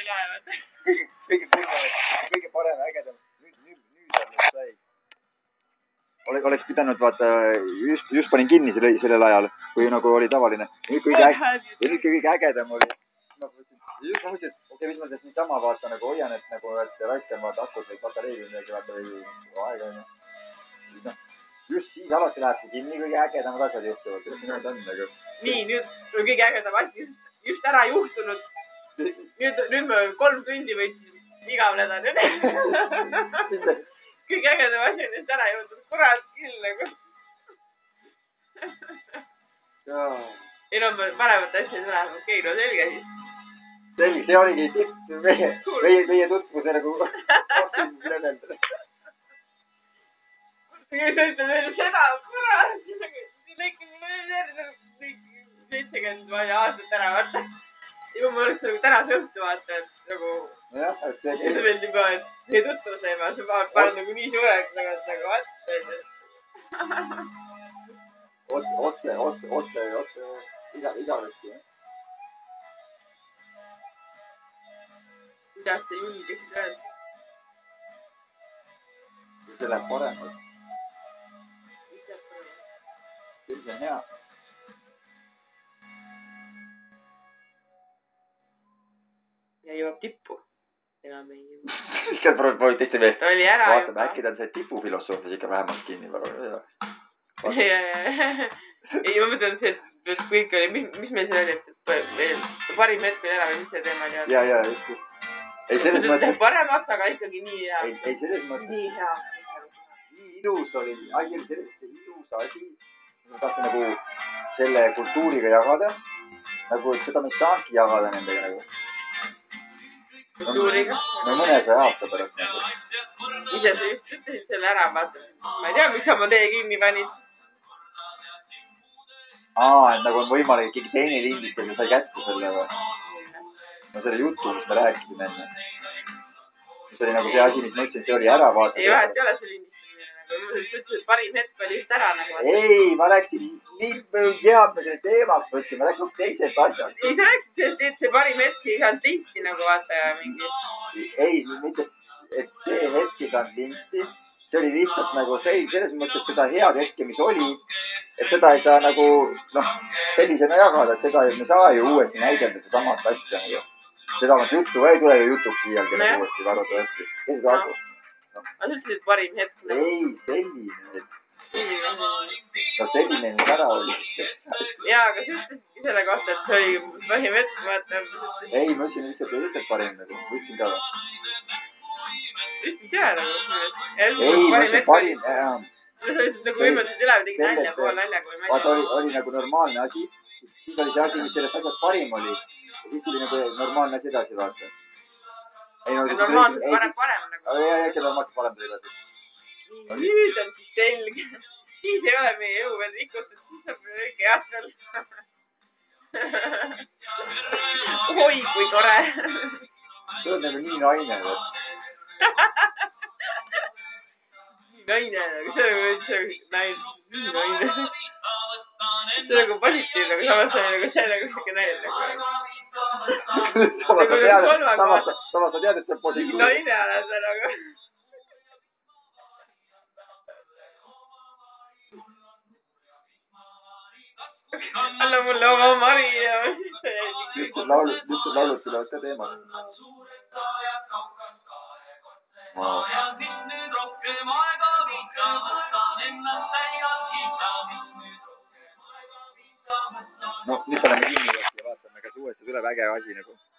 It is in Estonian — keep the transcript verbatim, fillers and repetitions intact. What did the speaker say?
laevad. Kõige kurvem, kõige parem, ägedam. Nüüd, nüüd, nüüd on nüüd sai. Ole, oleks pidanud, vaata, just, just panin kinni selle, sellel ajal, kui nagu oli tavaline. Nüüd kõige, äg... nüüd kõige ägedam oli. Ma mõtlesin, just ma mõtlesin, et okei, mis ma sellest nii sama vaata nagu hoian, et nagu, et raiskan vaata akud või patareid või midagi vaata või aega on. Siis noh, just siis alati läheb see kinni, kõige ägedamad asjad juhtuvad. Nüüd on nagu. Nii, nüüd on kõige ägedam asi just ära juhtunud. Nüüd, nüüd me kolm tundi võtsin igavleda nüüd. Kõige ägedam asi on just ära juhtunud. Kurat küll nagu. Ei no, paremat asja ei tule. Okei, no selge siis. Selge, see oligi tipp meie, meie, meie tutvuse nagu optimismi level. Sa ütled veel seda, kurat. See lõiki mulle veel seitsekümmend aastat ära vaata. Juba ma oleks nagu täna sõhtu vaata, et nagu... Jah, et see... See veel juba, et see tutvuse juba, see paneb nagu nii suureks, nagu et nagu vaata. Otse, otse, otse, otse, otse, iga, igavesti, jah. Kuidas sa julgesid öelda? See läheb paremalt. Mis läheb paremalt? See on hea. Ja jõuab tippu. Enam ei jõuab. Ikka proovid teiste veel. Ta oli ära vaatame, juba. Äkki ta on see tipufilosoofis ikka vähemalt kinni. Ja, ja. Ei, ma mõtlen see, et kõik oli, mis, mis meil see oli, et parim hetk oli ära või mis see teema oli? Ja, ja, just, just. Ei, selles mõttes... Paremaks, aga ikkagi nii hea. Ei, ei selles mõttes... Nii hea. Nii ilus oli. Asi oli selles, see ilus asi. Ma tahtsin nagu selle kultuuriga jagada. Nagu, et seda me ei saanudki jagada nendega nagu. Kultuuriga? No mõnesaja aasta pärast nagu. Ise sa just ütlesid selle ära, vaata. Ma ei tea, miks sa ma tee kinni panid. Aa, et nagu on võimalik, keegi teine lindistab ja sai kätte selle või? No selle jutu, mis me rääkisime enne. See oli nagu see asi, mis ma ütlesin, see oli ära vaata. Ei vahet ei ole see lindistamine. Nagu ma ütlesin, et parim hetk oli just ära nagu. Ei, ma rääksin nii head, me selle teemaks võtsin. Ma rääksin teised asjad. Ei, sa rääkisid, et see parim hetk ei saanud linti nagu vaata mingi. Ei, mitte, et see hetk ei saanud linti. See oli lihtsalt nagu see, selles mõttes seda head hetke, mis oli. Et seda ei saa nagu, noh, sellisena jagada, et seda me saa ju uuesti näidenda seda samat asja nagu. Seda on juttu, ei tule ju jutuks iialgi nagu uuesti varrata hästi. Kes seda aru? Ma sa ütlesid parim hetk. Ei, selline hetk. Selline. No selline, mis ära oli. Jaa, aga sa ütlesidki selle kohta, et see oli parim hetk, vaata. Ei, ma ütlesin lihtsalt, et ütled parim nagu. Ütlesin ka või? Ütlesid jah nagu. Ei, ma ütlesin parim, jah. Sa ütlesid nagu võimatud üle või tegid nalja, pool naljaga või nalja. Vaata, oli, oli nagu normaalne asi. Siis oli see asi, mis sellest asjast parim oli. Ja siis tuli nagu normaalne asi edasi vaata. Ei, no, normaalselt parem, parem nagu. Aga jah, ikka normaalselt parem tuli edasi. Nüüd on siis selge. Siis ei ole meie elu veel rikutud, siis on meil õige head veel. Oi, kui tore. See on nagu nii naine või? Naine, aga see on üldse naine, nii naine. See on nagu positiivne, aga samas see on nagu see nagu siuke naine nagu. Samas sa tead, samas, samas sa tead, et see on positiivne. Naine oled sa nagu. Anna mulle oma mari ja siis see jäi nii. Lihtsalt laulud, lihtsalt laulud tulevad ka teemaks. Wow. No, nüüd paneme kinni ja vaatame, kas uuesti tuleb äge asi nagu.